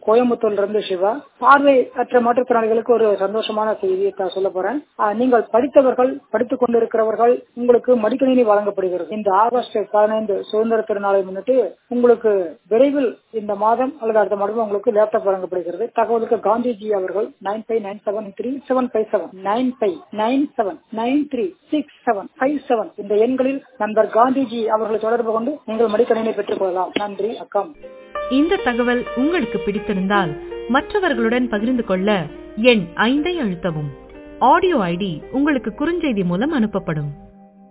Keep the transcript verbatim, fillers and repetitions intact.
கோயம்புத்தூர்ல இருந்து சிவா. பார்வை அற்ற மாற்றுத்திறனாளிகளுக்கு ஒரு சந்தோஷமான செய்தியை தான் சொல்ல போறேன். நீங்கள் படித்தவர்கள், படித்துக் கொண்டிருக்கிறவர்கள் உங்களுக்கு மடிக்கணினி வழங்கப்படுகிறது. இந்த ஆகஸ்ட் பதினைந்து சுதந்திர திருநாளை முன்னிட்டு உங்களுக்கு விரைவில் இந்த மாதம் அல்லது அடுத்த மாதம் உங்களுக்கு லேப்டாப் வழங்கப்படுகிறது. தகவலுக்கு காந்திஜி அவர்கள் nine five nine seven three seven five seven nine five nine seven nine three six seven five seven இந்த எண்களில் நண்பர் காந்திஜி அவர்களை தொடர்பு கொண்டு நீங்கள் மடிக்கணினை பெற்றுக் கொள்ளலாம். நன்றி, அக்கம். இந்த தகவல் உங்களுக்கு பிடித்திருந்தால் மற்றவர்களுடன் பகிர்ந்து கொள்ள எண் ஐந்தை அழுத்தவும். ஆடியோ ஐடி உங்களுக்கு குறுஞ்செய்தி மூலம் அனுப்பப்படும்.